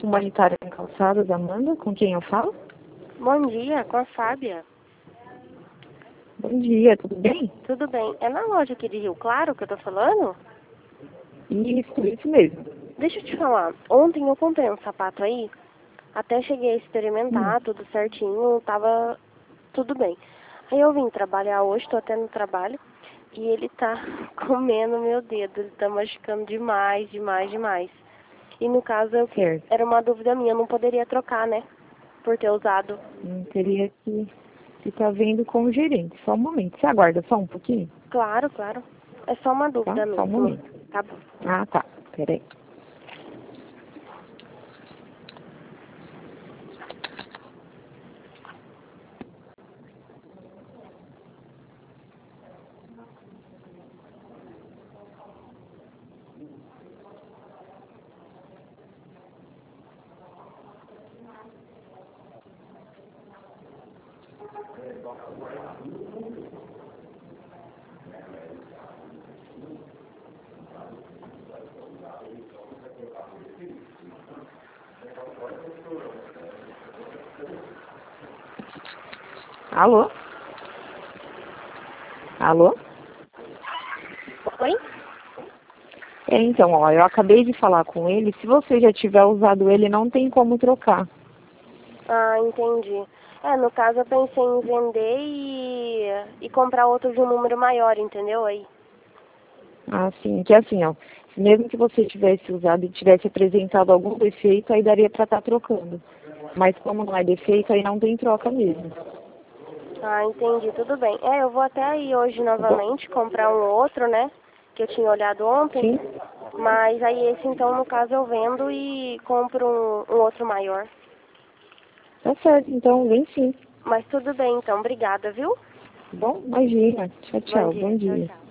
humanitária em Calçadas, Amanda, com quem eu falo? Bom dia, com a Fábia. Bom dia, tudo bem? Tudo bem. É na loja aqui de Rio Claro que eu tô falando? Isso mesmo. Deixa eu te falar. Ontem eu comprei um sapato aí, até cheguei a experimentar, tudo certinho, tava tudo bem. Aí eu vim trabalhar hoje, tô até no trabalho, e ele tá comendo meu dedo, ele tá machucando demais, demais, demais. E no caso, Certo. era uma dúvida minha, eu não poderia trocar, né? Por ter usado. Teria que tá vendo com o gerente. Só um momento. Você aguarda só um pouquinho? Claro, claro. É só uma Tá? dúvida Só um mesmo. momento. Tá bom. Ah, tá. Peraí. Alô? Alô? Oi? Então, ó, eu acabei de falar com ele. Se você já tiver usado ele, não tem como trocar. Ah, entendi. No caso eu pensei em vender e comprar outro de um número maior, entendeu? Aí. Ah, sim. Que assim, ó, mesmo que você tivesse usado e tivesse apresentado algum defeito, aí daria pra estar trocando. Mas como não é defeito, aí não tem troca mesmo. Ah, entendi, tudo bem. Eu vou até aí hoje Tá bom? novamente comprar um outro, né? Que eu tinha olhado ontem. Sim? Mas aí esse então, no caso, eu vendo e compro um outro maior. Tá certo, então vem sim. Mas tudo bem então, obrigada, viu? Bom, imagina. Tchau, Bom tchau. dia, Bom tchau, dia. tchau.